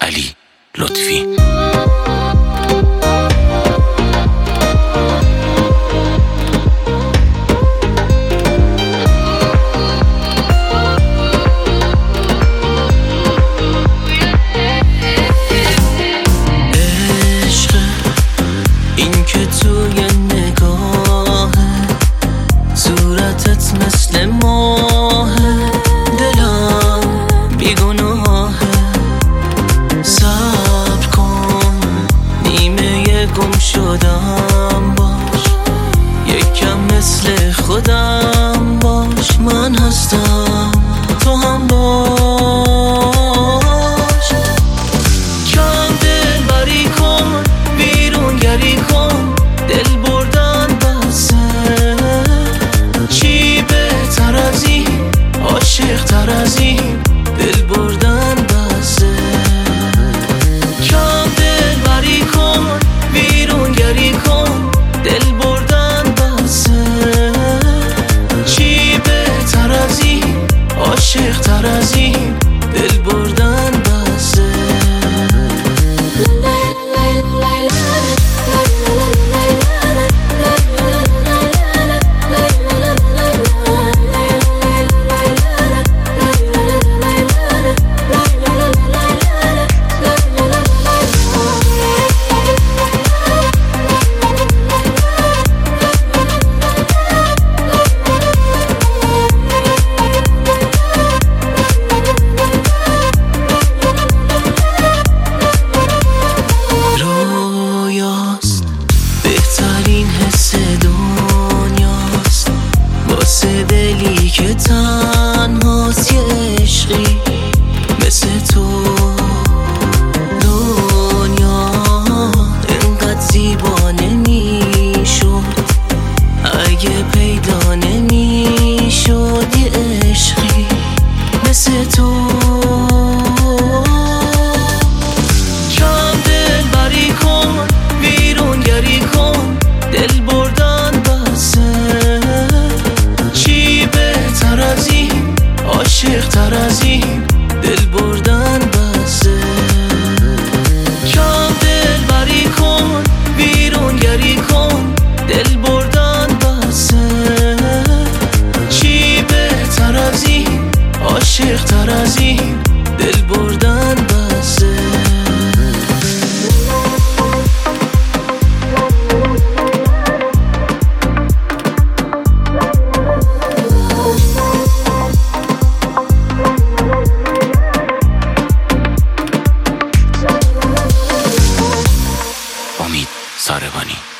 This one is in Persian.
علی لطفی. توی نگاه صورتت مثل ماه، دلم بیگناهه. صبر کن نیمه گم شدم باش، یکم مثل خودم باش. من هستم تو هم باش. کم دل بری کن، بیرون گری کن، دل بردن بسه. چی بهتر از این، عاشق تر از این، دل بردن بسه. کم دل بری کن، بیرون گری کن، دل بردن بسه. چی بهتر از این، عاشق تر از این، دل بردن بسه. بهترین حس دنیاست واسه دلی که تنهاست. یه عشقی مثل تو دنیا انقدر زیبا نمیشد اگه پیدا نمیشد. یه عشقی مثل تو. کم دل بری کن، بیرون گری کن، دل بردن بسه. چی بهتر از این، عاشق تر از این، دل بردن بسه. کم دل بری کن، بیرون گری کن، دل بردن بسه. چی بهتر از این، عاشق تر از این، دل بردن بسه. امید ساربانی.